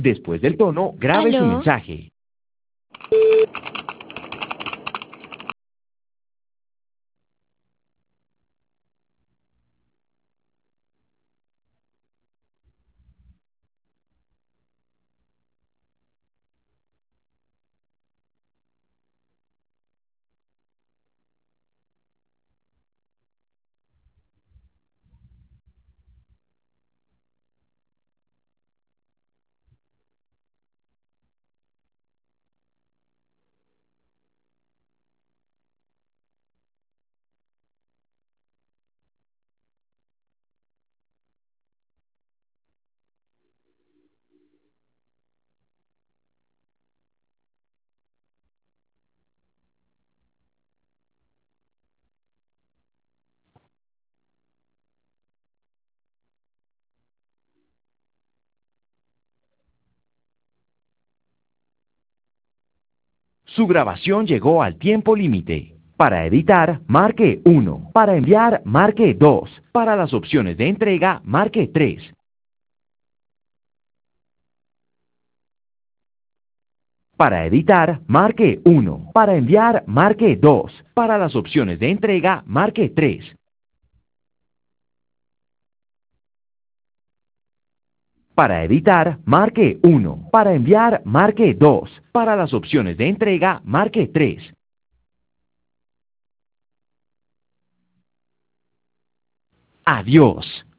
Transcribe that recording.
Después del tono, grabe su ¿Aló? mensaje. Su grabación llegó al tiempo límite. Para editar, marque 1. Para enviar, marque 2. Para las opciones de entrega, marque 3. Para editar, marque 1. Para enviar, marque 2. Para las opciones de entrega, marque 3. Para editar, marque 1. Para enviar, marque 2. Para las opciones de entrega, marque 3. Adiós.